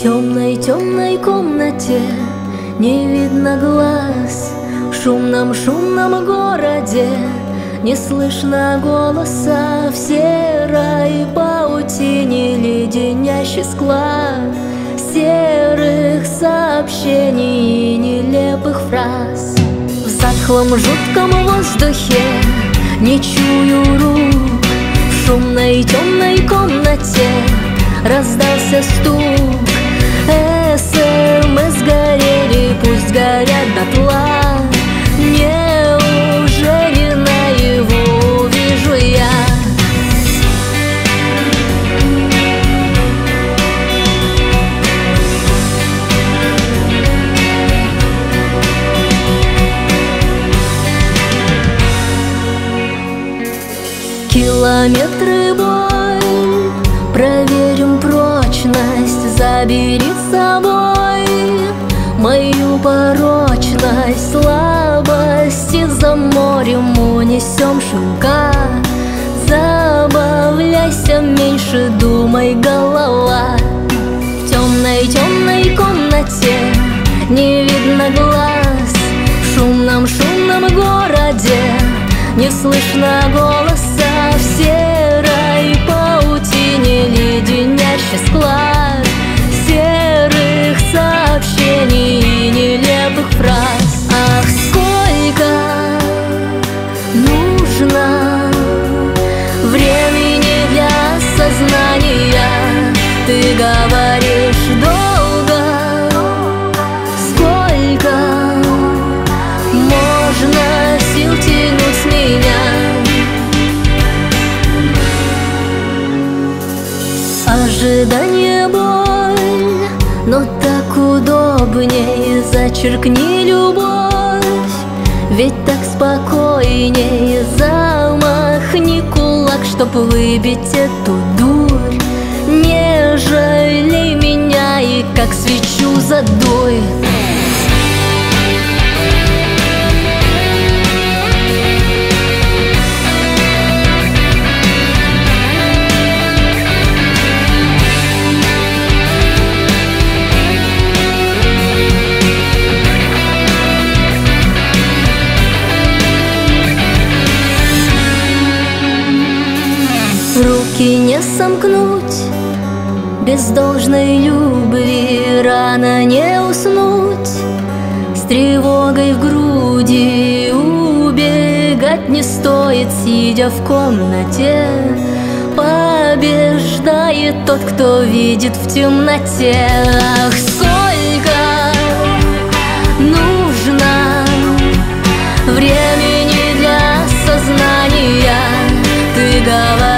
темной комнате не видно глаз. В шумном городе не слышно голоса. В серой паутине леденящий склад серых сообщений и нелепых фраз. В затхлом жутком воздухе не чую рук. В шумной темной комнате раздался стук. СМС горели, пусть горят дотла. Неужели наяву вижу я? Километры боль, проверим прочность, забери с собой мою порочность. Слабости за морем унесем шелка. Забавляйся, меньше думай, голова. В темной комнате не видно глаз. В шумном городе не слышно голоса. В серой паутине леденящий склад серых сообщений и нелепых фраз. Ах, сколько нужно времени для осознания. Ты говоришь долго, сколько можно сил тянуть с меня. Ожидание боль, но так удобней. Зачеркни любовь, ведь так спокойней. Замахни кулак, чтоб выбить эту дурь. Не жалей меня и как свечу задуй. Руки не сомкнуть, без должной любви рано не уснуть. С тревогой в груди убегать не стоит, сидя в комнате. Побеждает тот, кто видит в темноте. Ах, сколько нужно времени для сознания. Ты говоришь